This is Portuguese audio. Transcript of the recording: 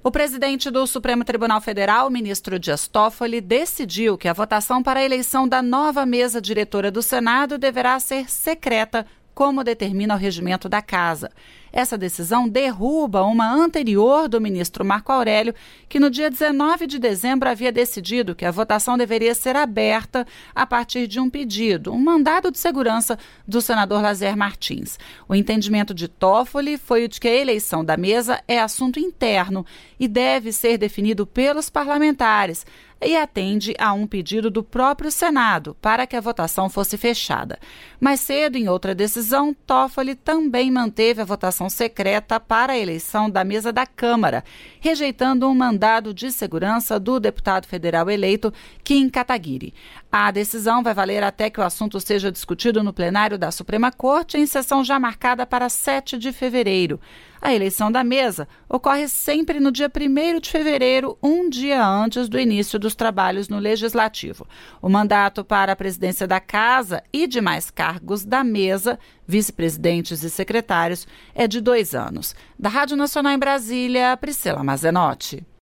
O presidente do Supremo Tribunal Federal, o ministro Dias Toffoli, decidiu que a votação para a eleição da nova mesa diretora do Senado deverá ser secreta, como determina o regimento da Casa. Essa decisão derruba uma anterior do ministro Marco Aurélio, que no dia 19 de dezembro havia decidido que a votação deveria ser aberta a partir de um pedido, um mandado de segurança do senador Lazier Martins. O entendimento de Toffoli foi o de que a eleição da mesa é assunto interno e deve ser definido pelos parlamentares, e atende a um pedido do próprio Senado para que a votação fosse fechada. Mais cedo, em outra decisão, Toffoli também manteve a votação secreta para a eleição da mesa da Câmara, rejeitando um mandado de segurança do deputado federal eleito Kim Kataguiri. A decisão vai valer até que o assunto seja discutido no plenário da Suprema Corte em sessão já marcada para 7 de fevereiro. A eleição da mesa ocorre sempre no dia 1º de fevereiro, um dia antes do início dos trabalhos no Legislativo. O mandato para a presidência da Casa e demais cargos da mesa, vice-presidentes e secretários, é de 2 anos. Da Rádio Nacional em Brasília, Priscila Mazenotti.